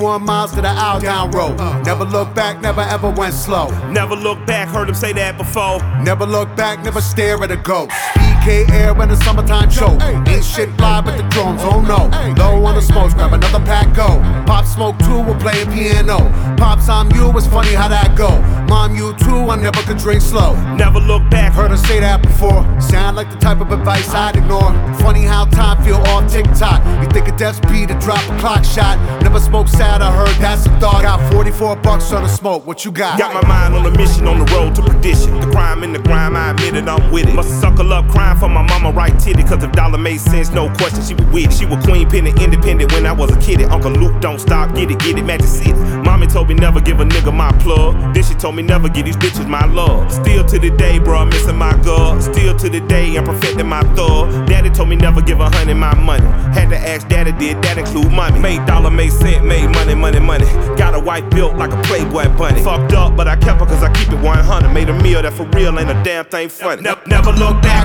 81 miles to the Aldown Road. Never look back, never ever went slow. Never look back, heard him say that before. Never look back, never stare at a ghost. PK air when the summertime show. Ain't shit fly but the drones, oh no. Low on the smoke, grab another pack, go. Pop smoke too, we're playing piano. Pops, I'm you, it's funny how that go. Mom, you too, I never could drink slow. Never look back, Heard her say that before. Sound like the type of advice I'd ignore. Funny how time feel off TikTok. You think a death speed to drop a clock shot. Never smoke sad, I heard that's a thought. Got 44 bucks on the smoke, what you got? got my mind on a mission on the road to perdition. The crime in the grime, I admit it, I'm with it. Must suckle up crying for my mama right titty. Cause if dollar made sense, no question, she was with it. She was queen penny independent when I was a kid. Uncle Luke don't stop, get it, Magic City. Mommy told me never give a nigga my plug. Then she told me never give these bitches my love. Still to the day, bro, I'm missing my girl. Still to the day, I'm perfecting my thug. Daddy told me never give a honey my money. Had to ask daddy, did that include mommy? Made dollar, made cent, made money. Got a wife built like a Playboy bunny. Fucked up, but I kept her cause I keep it 100. Made a meal that for real ain't a damn thing funny. Never look back.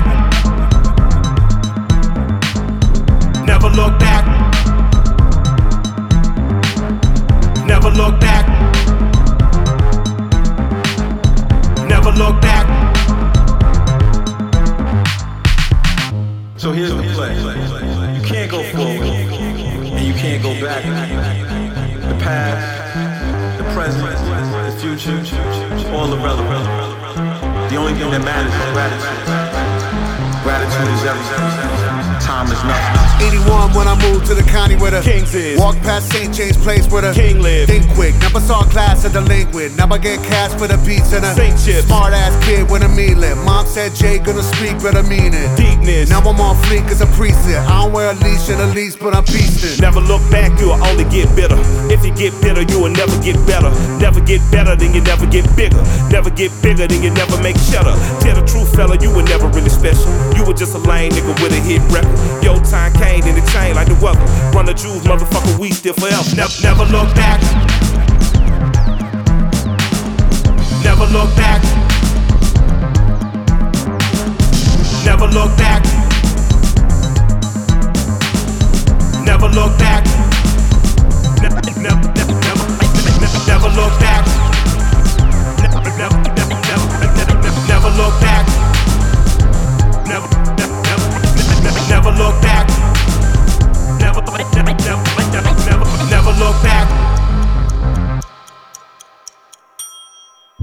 Never look back. Never look back. Never look back. So here's the play. You can't go forward, and you can't go back. The past, the present, the future, all irrelevant. The only thing that matters is gratitude. Gratitude is everything. Time is nothing. 81 when I moved to the county where the Kings is. Walked past St. James Place where the King live. Think quick, never saw class at delinquent. Never get cash for the beats and a Saint chips. smart ass kid with a mean lip. Mom said Jay gonna speak but I mean it. Deepness. Now I'm on fleek as a preset. I don't wear a leash and a leash but I'm feasting. Never look back, you'll only get bitter. If you get bitter, you will never get better. Never get better, then you never get bigger. Never get bigger, then you never make cheddar. Tell the truth, fella, you were never really special. You were just a lame nigga with a hit record. Your time came in the chain like the weather. Run the jewels, motherfucker, we still forever. Never look back. Never look back. Never look back. Never look back. Never look back. Never